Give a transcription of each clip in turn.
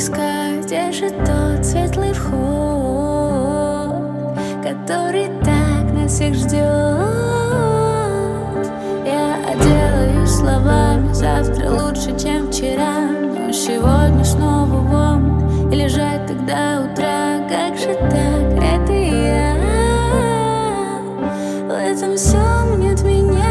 искать, где же тот светлый вход, который так нас всех ждет. Я отделаюсь словами, завтра лучше, чем вчера, но сегодня снова в омут и лежать тогда утра. Как же так, это я, в этом всем нет меня.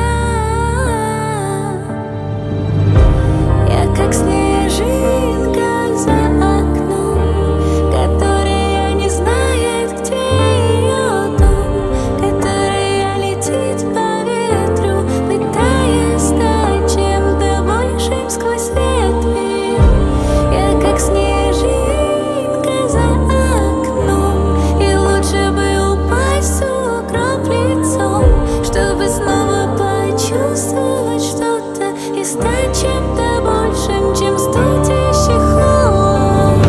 Я как снежинка за окном, которая не знает, где ее дом, которая летит по ветру, пытаясь стать чем-то большим сквозь ветви. Я как снежинка за окном, и лучше бы упасть в сугроб лицом, чтобы снова почувствовать что-то и стать чем-то большим, чем студящий холод.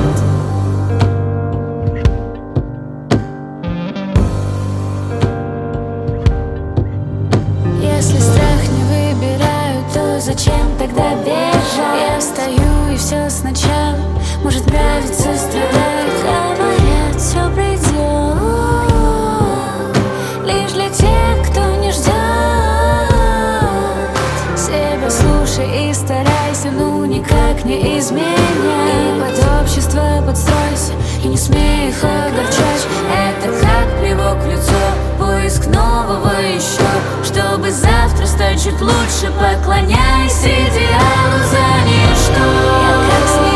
Если страх не выбираю, то зачем тогда бежать? Я встаю и все сначала, может нравится страдать. Говорят, все пройдет лишь для тех, кто не ждет. Себя слушай и старайся, ну никак не изменяй. И под общество подстройся, и не смей их огорчать. Это как плевок в лицо, поиск нового еще, чтобы завтра стать чуть лучше. Поклоняйся идеалу за ничто. Я как